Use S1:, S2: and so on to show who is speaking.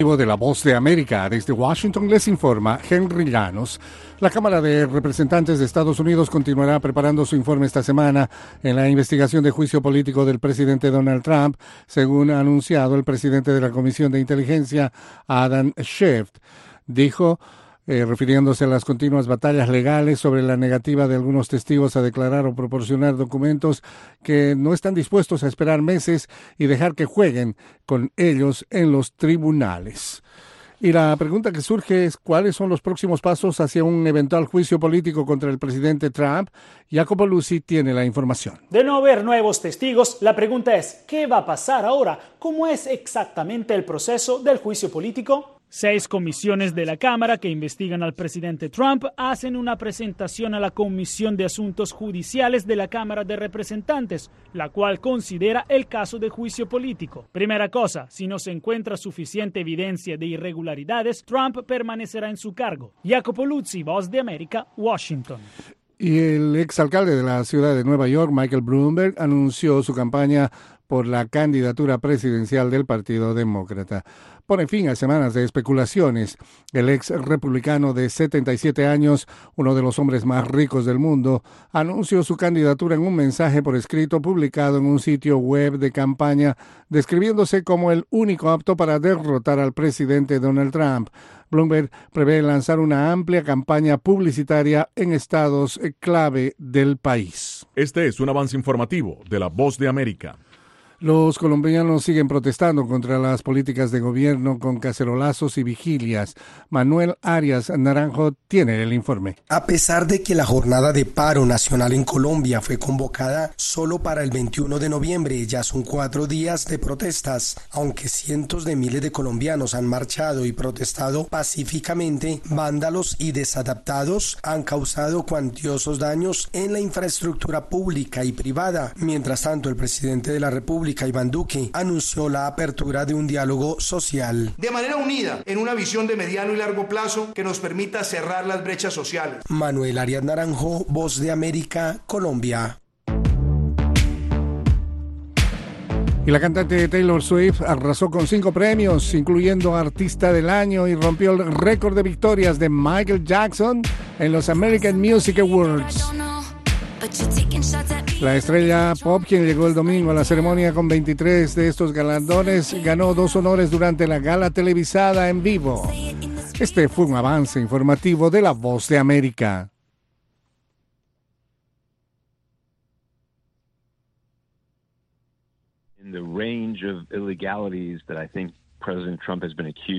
S1: De La Voz de América, desde Washington les informa Henry Llanos. La Cámara de Representantes de Estados Unidos continuará preparando su informe esta semana en la investigación de juicio político del presidente Donald Trump, según ha anunciado el presidente de la Comisión de Inteligencia, Adam Schiff. Dijo, refiriéndose a las continuas batallas legales sobre la negativa de algunos testigos a declarar o proporcionar documentos, que no están dispuestos a esperar meses y dejar que jueguen con ellos en los tribunales. Y la pregunta que surge es cuáles son los próximos pasos hacia un eventual juicio político contra el presidente Trump. Jacopo Luzzi tiene la información.
S2: De no haber nuevos testigos, la pregunta es, ¿qué va a pasar ahora? ¿Cómo es exactamente el proceso del juicio político? 6 comisiones de la Cámara que investigan al presidente Trump hacen una presentación a la Comisión de Asuntos Judiciales de la Cámara de Representantes, la cual considera el caso de juicio político. Primera cosa, si no se encuentra suficiente evidencia de irregularidades, Trump permanecerá en su cargo. Jacopo Luzzi, Voz de América, Washington.
S1: Y el exalcalde de la ciudad de Nueva York, Michael Bloomberg, anunció su campaña por la candidatura presidencial del Partido Demócrata. Pone fin a semanas de especulaciones. El ex republicano de 77 años, uno de los hombres más ricos del mundo, anunció su candidatura en un mensaje por escrito publicado en un sitio web de campaña, describiéndose como el único apto para derrotar al presidente Donald Trump. Bloomberg prevé lanzar una amplia campaña publicitaria en estados clave del país.
S3: Este es un avance informativo de La Voz de América.
S1: Los colombianos siguen protestando contra las políticas de gobierno con cacerolazos y vigilias. Manuel Arias Naranjo tiene el informe.
S4: A pesar de que la jornada de paro nacional en Colombia fue convocada solo para el 21 de noviembre, ya son 4 días de protestas. Aunque cientos de miles de colombianos han marchado y protestado pacíficamente, vándalos y desadaptados han causado cuantiosos daños en la infraestructura pública y privada. Mientras tanto, el presidente de la República, Iván Duque, anunció la apertura de un diálogo social.
S5: De manera unida, en una visión de mediano y largo plazo que nos permita cerrar las brechas sociales.
S4: Manuel Arias Naranjo, Voz de América, Colombia.
S1: Y la cantante Taylor Swift arrasó con 5 premios, incluyendo Artista del Año, y rompió el récord de victorias de Michael Jackson en los American Music Awards. La estrella pop, quien llegó el domingo a la ceremonia con 23 de estos galardones, ganó 2 honores durante la gala televisada en vivo. Este fue un avance informativo de La Voz de América.
S6: In the range of illegalities that I think President Trump has been accused